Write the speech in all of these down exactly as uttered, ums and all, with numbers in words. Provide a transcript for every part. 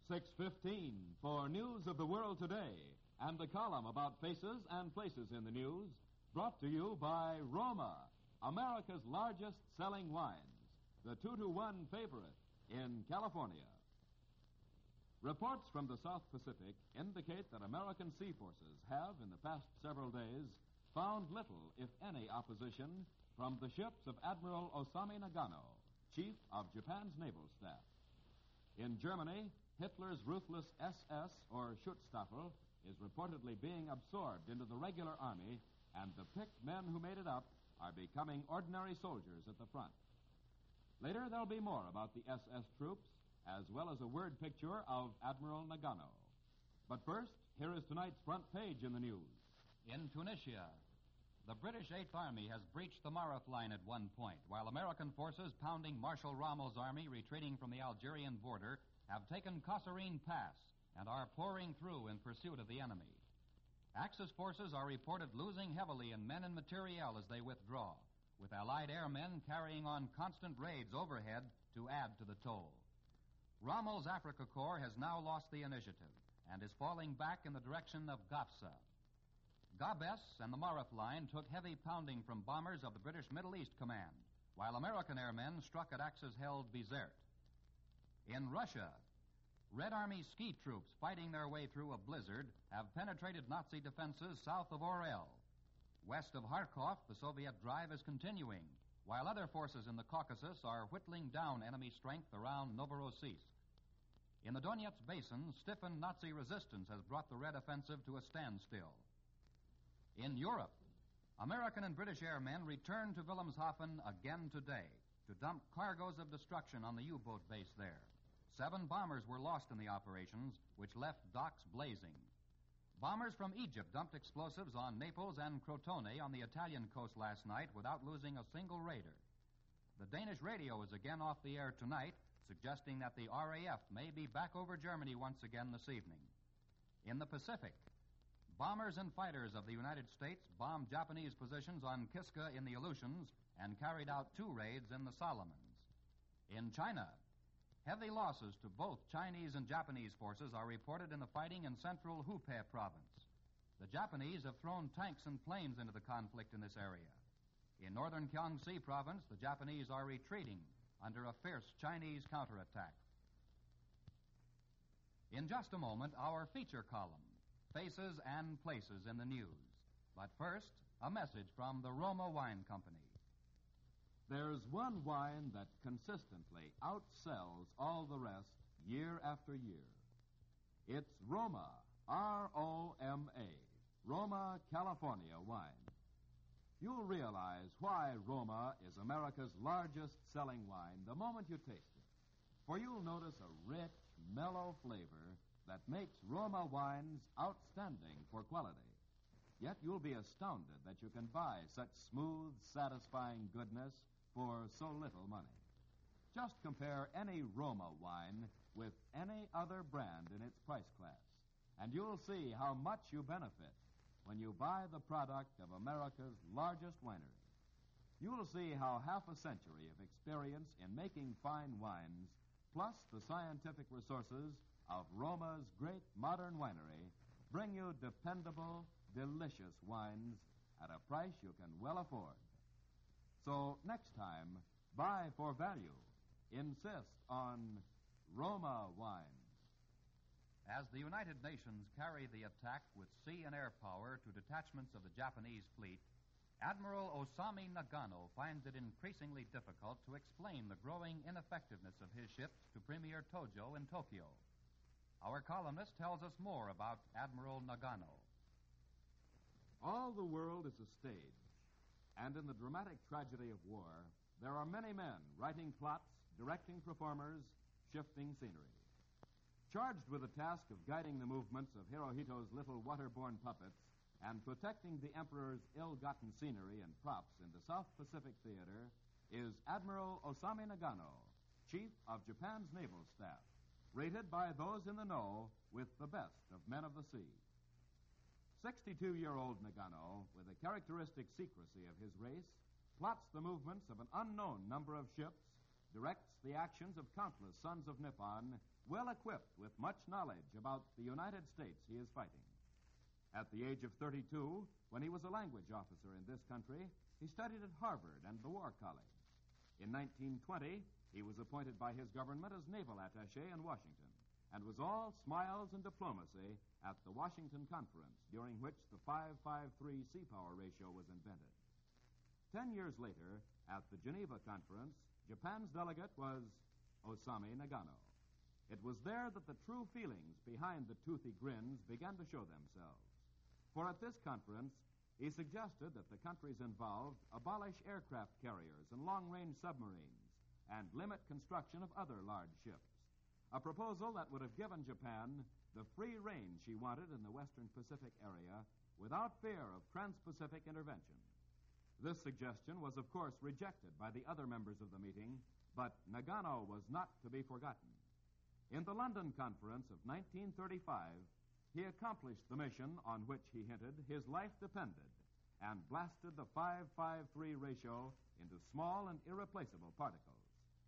six fifteen for News of the World Today and the column about faces and places in the news, brought to you by Roma, America's largest selling wines, the two to one favorite in California. Reports from the South Pacific indicate that American sea forces have, in the past several days, found little, if any, opposition from the ships of Admiral Osami Nagano, chief of Japan's naval staff. In Germany, Hitler's ruthless S S, or Schutzstaffel, is reportedly being absorbed into the regular army, and the picked men who made it up are becoming ordinary soldiers at the front. Later, there'll be more about the S S troops, as well as a word picture of Admiral Nagano. But first, here is tonight's front page in the news. In Tunisia, the British Eighth Army has breached the Marif line at one point, while American forces pounding Marshal Rommel's army retreating from the Algerian border have taken Kasserine Pass and are pouring through in pursuit of the enemy. Axis forces are reported losing heavily in men and materiel as they withdraw, with Allied airmen carrying on constant raids overhead to add to the toll. Rommel's Africa Corps has now lost the initiative and is falling back in the direction of Gafsa. Gabes and the Marif line took heavy pounding from bombers of the British Middle East Command, while American airmen struck at Axis-held Bizerte. In Russia, Red Army ski troops fighting their way through a blizzard have penetrated Nazi defenses south of Orel. West of Kharkov, the Soviet drive is continuing, while other forces in the Caucasus are whittling down enemy strength around Novorossiysk. In the Donetsk Basin, stiffened Nazi resistance has brought the Red Offensive to a standstill. In Europe, American and British airmen return to Wilhelmshaven again today to dump cargoes of destruction on the U-boat base there. Seven bombers were lost in the operations, which left docks blazing. Bombers from Egypt dumped explosives on Naples and Crotone on the Italian coast last night without losing a single raider. The Danish radio is again off the air tonight, suggesting that the R A F may be back over Germany once again this evening. In the Pacific, bombers and fighters of the United States bombed Japanese positions on Kiska in the Aleutians and carried out two raids in the Solomons. In China, heavy losses to both Chinese and Japanese forces are reported in the fighting in central Hubei province. The Japanese have thrown tanks and planes into the conflict in this area. In northern Gyeongsi province, the Japanese are retreating under a fierce Chinese counterattack. In just a moment, our feature column, Faces and Places in the News. But first, a message from the Roma Wine Company. There's one wine that consistently outsells all the rest year after year. It's Roma, R O M A, Roma California wine. You'll realize why Roma is America's largest selling wine the moment you taste it. For you'll notice a rich, mellow flavor that makes Roma wines outstanding for quality. Yet you'll be astounded that you can buy such smooth, satisfying goodness for so little money. Just compare any Roma wine with any other brand in its price class, and you'll see how much you benefit when you buy the product of America's largest winery. You'll see how half a century of experience in making fine wines, plus the scientific resources of Roma's great modern winery, bring you dependable, delicious wines at a price you can well afford. So next time, buy for value. Insist on Roma wines. As the United Nations carry the attack with sea and air power to detachments of the Japanese fleet, Admiral Osami Nagano finds it increasingly difficult to explain the growing ineffectiveness of his ships to Premier Tojo in Tokyo. Our columnist tells us more about Admiral Nagano. All the world is a stage. And in the dramatic tragedy of war, there are many men writing plots, directing performers, shifting scenery. Charged with the task of guiding the movements of Hirohito's little water-borne puppets and protecting the Emperor's ill-gotten scenery and props in the South Pacific Theater is Admiral Osami Nagano, chief of Japan's naval staff, rated by those in the know with the best of men of the sea. sixty-two-year-old Nagano, with the characteristic secrecy of his race, plots the movements of an unknown number of ships directs the actions of countless sons of Nippon, well equipped with much knowledge about the United States he is fighting. At the age of thirty-two, when he was a language officer in this country, he studied at Harvard and the War College. In nineteen twenty, he was appointed by his government as naval attaché in Washington and was all smiles and diplomacy at the Washington Conference, during which the five five three sea power ratio was invented. Ten years later, at the Geneva Conference, Japan's delegate was Osami Nagano. It was there that the true feelings behind the toothy grins began to show themselves. For at this conference, he suggested that the countries involved abolish aircraft carriers and long-range submarines and limit construction of other large ships, a proposal that would have given Japan the free rein she wanted in the Western Pacific area without fear of trans-Pacific intervention. This suggestion was, of course, rejected by the other members of the meeting, but Nagano was not to be forgotten. In the London Conference of nineteen thirty-five, he accomplished the mission on which he hinted his life depended and blasted the five five three ratio into small and irreplaceable particles.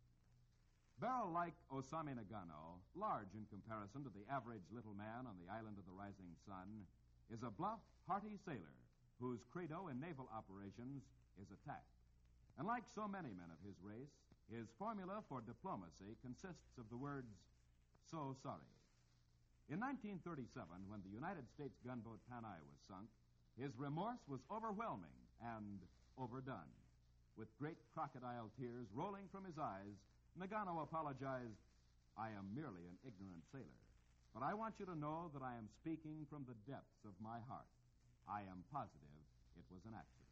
Barrel-like Osami Nagano, large in comparison to the average little man on the island of the rising sun, is a bluff, hearty sailor whose credo in naval operations is attack. And like so many men of his race, his formula for diplomacy consists of the words, "so sorry." In nineteen thirty-seven, when the United States gunboat Panay was sunk, his remorse was overwhelming and overdone. With great crocodile tears rolling from his eyes, Nagano apologized, "I am merely an ignorant sailor, but I want you to know that I am speaking from the depths of my heart. I am positive it was an accident."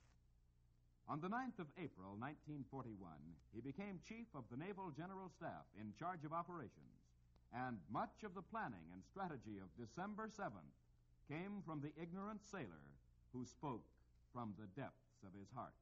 On the ninth of April, nineteen forty-one, he became chief of the Naval General Staff in charge of operations, and much of the planning and strategy of December seventh came from the ignorant sailor who spoke from the depths of his heart.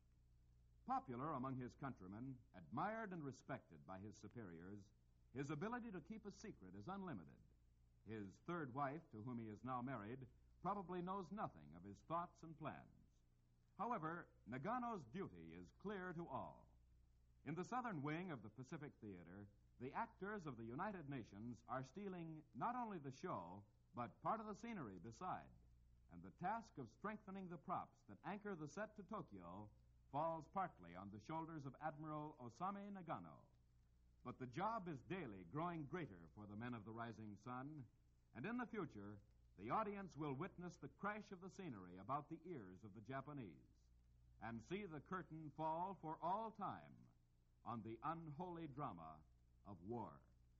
Popular among his countrymen, admired and respected by his superiors, his ability to keep a secret is unlimited. His third wife, to whom he is now married, probably knows nothing of his thoughts and plans. However, Nagano's duty is clear to all. In the southern wing of the Pacific Theater, the actors of the United Nations are stealing not only the show, but part of the scenery beside. And the task of strengthening the props that anchor the set to Tokyo falls partly on the shoulders of Admiral Osami Nagano. But the job is daily growing greater for the men of the rising sun, and in the future, the audience will witness the crash of the scenery about the ears of the Japanese and see the curtain fall for all time on the unholy drama of war.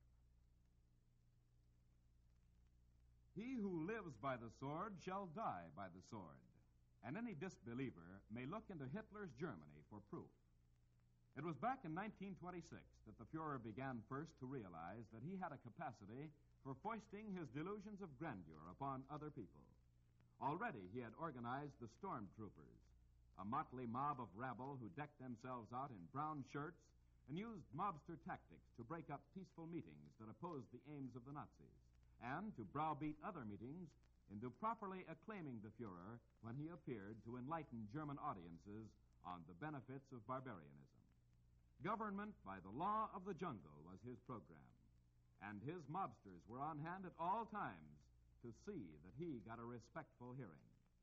He who lives by the sword shall die by the sword, and any disbeliever may look into Hitler's Germany for proof. It was back in nineteen twenty-six that the Fuhrer began first to realize that he had a capacity for foisting his delusions of grandeur upon other people. Already he had organized the Stormtroopers, a motley mob of rabble who decked themselves out in brown shirts and used mobster tactics to break up peaceful meetings that opposed the aims of the Nazis, and to browbeat other meetings into properly acclaiming the Fuhrer when he appeared to enlighten German audiences on the benefits of barbarianism. Government by the law of the jungle was his program, and his mobsters were on hand at all times to see that he got a respectful hearing.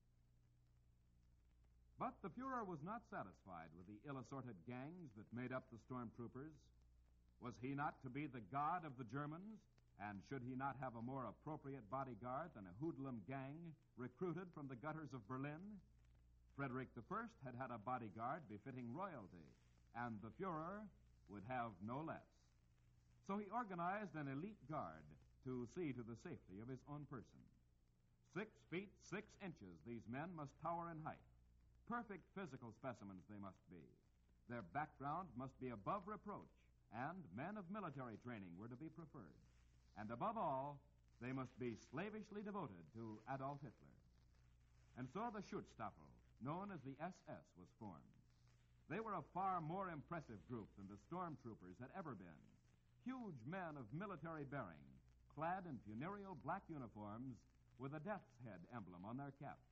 But the Fuhrer was not satisfied with the ill-assorted gangs that made up the Stormtroopers. Was he not to be the god of the Germans, and should he not have a more appropriate bodyguard than a hoodlum gang recruited from the gutters of Berlin? Frederick the First had had a bodyguard befitting royalty, and the Fuhrer would have no less. So he organized an elite guard to see to the safety of his own person. Six feet, six inches these men must tower in height. Perfect physical specimens they must be. Their background must be above reproach, and men of military training were to be preferred. And above all, they must be slavishly devoted to Adolf Hitler. And so the Schutzstaffel, known as the S S, was formed. They were a far more impressive group than the Stormtroopers had ever been. Huge men of military bearing, clad in funereal black uniforms with a death's head emblem on their caps.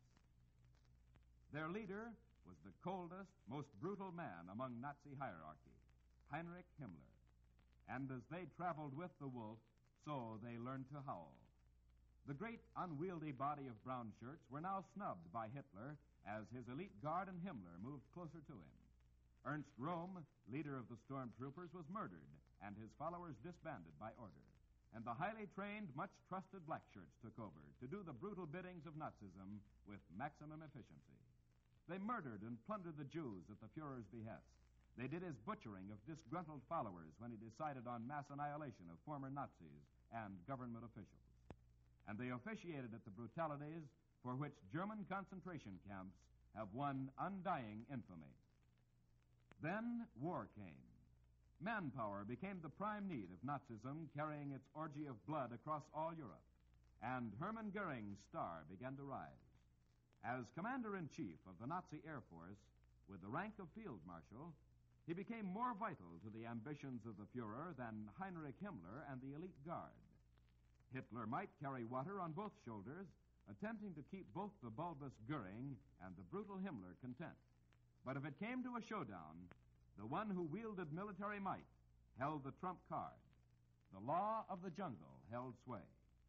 Their leader was the coldest, most brutal man among Nazi hierarchy, Heinrich Himmler. And as they traveled with the wolf, so they learned to howl. The great unwieldy body of brown shirts were now snubbed by Hitler as his elite guard and Himmler moved closer to him. Ernst Röhm, leader of the stormtroopers, was murdered and his followers disbanded by order. And the highly trained, much-trusted black shirts took over to do the brutal biddings of Nazism with maximum efficiency. They murdered and plundered the Jews at the Fuhrer's behest. They did his butchering of disgruntled followers when he decided on mass annihilation of former Nazis and government officials. And they officiated at the brutalities for which German concentration camps have won undying infamy. Then war came. Manpower became the prime need of Nazism, carrying its orgy of blood across all Europe. And Hermann Goering's star began to rise. As commander-in-chief of the Nazi Air Force, with the rank of field marshal, he became more vital to the ambitions of the Fuhrer than Heinrich Himmler and the elite guard. Hitler might carry water on both shoulders, attempting to keep both the bulbous Goering and the brutal Himmler content. But if it came to a showdown, the one who wielded military might held the trump card. The law of the jungle held sway.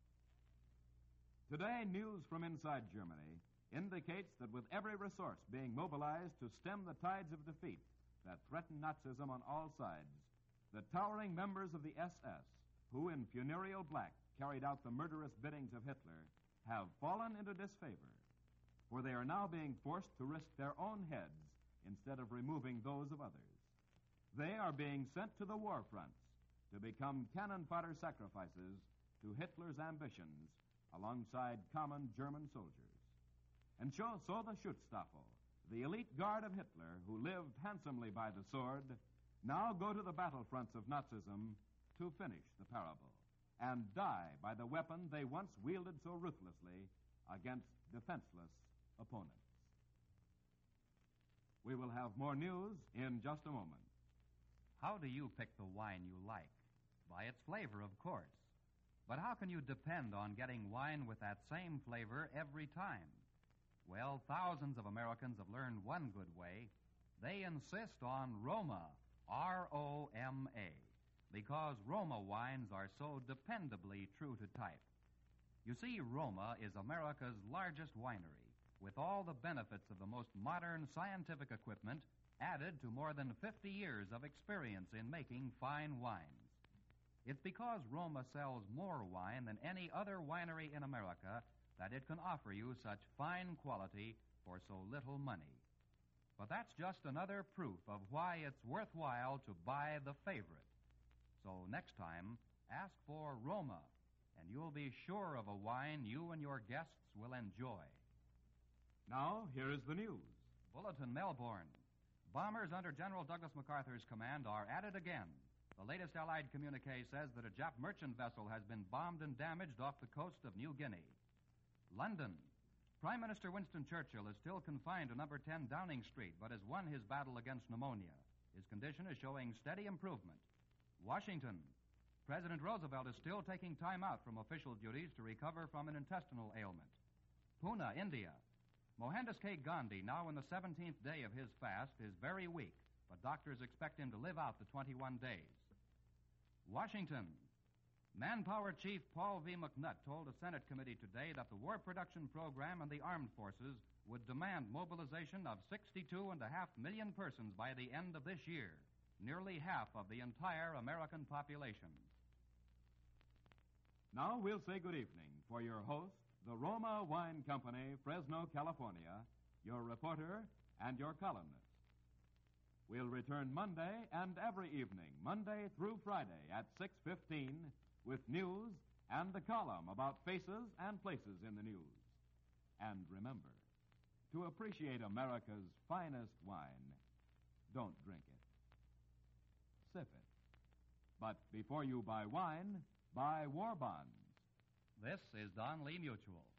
Today, news from inside Germany indicates that with every resource being mobilized to stem the tides of defeat that threaten Nazism on all sides, the towering members of the S S, who in funereal black carried out the murderous biddings of Hitler, have fallen into disfavor, for they are now being forced to risk their own heads instead of removing those of others. They are being sent to the war fronts to become cannon fodder sacrifices to Hitler's ambitions alongside common German soldiers. And so, so the Schutzstaffel, the elite guard of Hitler, who lived handsomely by the sword, now go to the battlefronts of Nazism to finish the parable and die by the weapon they once wielded so ruthlessly against defenseless opponents. We will have more news in just a moment. How do you pick the wine you like? By its flavor, of course. But how can you depend on getting wine with that same flavor every time? Well, thousands of Americans have learned one good way. They insist on Roma, R O M A, because Roma wines are so dependably true to type. You see, Roma is America's largest winery, with all the benefits of the most modern scientific equipment added to more than fifty years of experience in making fine wines. It's because Roma sells more wine than any other winery in America that it can offer you such fine quality for so little money. But that's just another proof of why it's worthwhile to buy the favorite. So next time, ask for Roma, and you'll be sure of a wine you and your guests will enjoy. Now, here is the news. Bulletin, Melbourne. Bombers under General Douglas MacArthur's command are at it again. The latest Allied communique says that a Jap merchant vessel has been bombed and damaged off the coast of New Guinea. London. Prime Minister Winston Churchill is still confined to number ten Downing Street, but has won his battle against pneumonia. His condition is showing steady improvement. Washington. President Roosevelt is still taking time out from official duties to recover from an intestinal ailment. Pune, India. Mohandas K. Gandhi, now in the seventeenth day of his fast, is very weak, but doctors expect him to live out the twenty-one days. Washington. Manpower Chief Paul V. McNutt told a Senate committee today that the war production program and the armed forces would demand mobilization of sixty-two and a half million persons by the end of this year, nearly half of the entire American population. Now we'll say good evening for your host, the Roma Wine Company, Fresno, California, your reporter and your columnist. We'll return Monday and every evening, Monday through Friday at six fifteen, with news and the column about faces and places in the news. And remember, to appreciate America's finest wine, don't drink it. Sip it. But before you buy wine, buy war bonds. This is Don Lee Mutual.